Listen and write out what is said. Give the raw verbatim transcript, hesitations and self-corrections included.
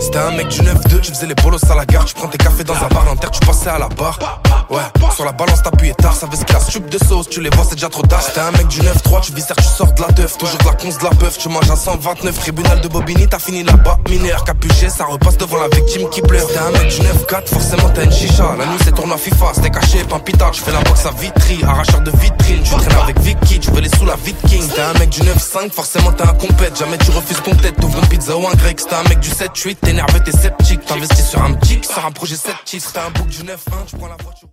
C'était un mec du neuf deux, tu faisais les bolos à la gare. Tu prends tes cafés dans un bar d'inter, tu passais à la barre. Ouais, sur la balance t'appuyais tard, ça veut ce qu'il y a stup de sauce, tu les vois c'est déjà trop tard. C'était un mec du neuf trois, tu visères, tu sors de la teuf. Toujours de la conce, de la peuf, tu manges à cent vingt-neuf. Tribunal de Bobigny, t'as fini là-bas. Mineur capuché, ça repasse devant la victime qui pleure. C'était un mec du neuf quatre, forcément t'as une chicha. La nuit c'est tournoi FIFA, c'était caché, pampita. Tu fais la boxe à Vitry, arracheur de vitrine. Tu traînes avec Vicky, tu veux les sous la Viking. T'es un mec du neuf cinq, forcément t'es un compète. Jamais tu refuses ton tête, t'ouvres une pizza ou un grec. C'était un mec du sept huit, t'es nerveux, t'es sceptique. T'investis sur un petit, sur un projet sept titres. T'as un book du neuf un, tu prends la voiture.